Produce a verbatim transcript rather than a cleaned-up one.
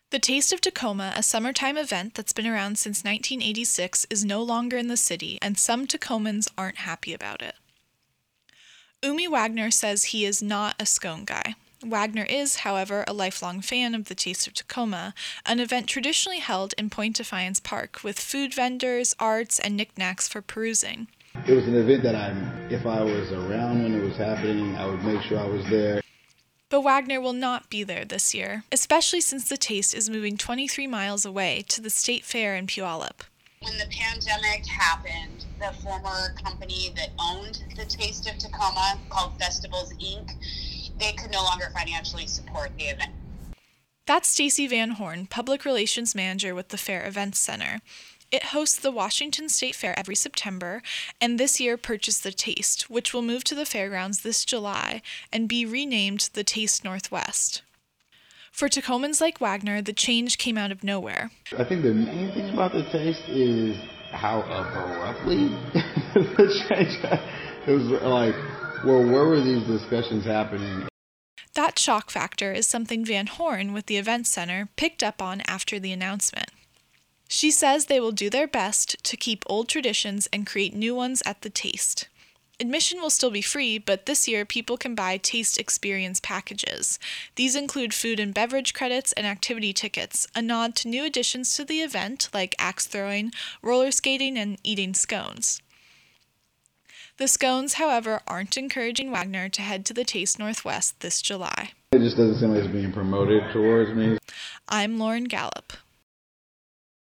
The Taste of Tacoma, a summertime event that's been around since nineteen eighty-six, is no longer in the city, and some Tacomans aren't happy about it. Umi Wagner says he is not a scone guy. Wagner is, however, a lifelong fan of the Taste of Tacoma, an event traditionally held in Point Defiance Park with food vendors, arts, and knickknacks for perusing. It was an event that I, if I was around when it was happening, I would make sure I was there. But Wagner will not be there this year, especially since the Taste is moving twenty-three miles away to the State Fair in Puyallup. When the pandemic happened, the former company that owned the Taste of Tacoma, called Festivals Incorporated, they could no longer financially support the event. That's Stacy Van Horn, Public Relations Manager with the Fair Events Center. It hosts the Washington State Fair every September, and this year purchased the Taste, which will move to the fairgrounds this July and be renamed the Taste Northwest. For Tacomans like Wagner, the change came out of nowhere. I think the main thing about the Taste is how abruptly the change. It was like, well, where were these discussions happening? That shock factor is something Van Horn with the Events Center picked up on after the announcement. She says they will do their best to keep old traditions and create new ones at the Taste. Admission will still be free, but this year people can buy Taste Experience packages. These include food and beverage credits and activity tickets, a nod to new additions to the event like axe throwing, roller skating, and eating scones. The scones, however, aren't encouraging Wagner to head to the Taste Northwest this July. It just doesn't seem like it's being promoted towards me. I'm Lauren Gallup.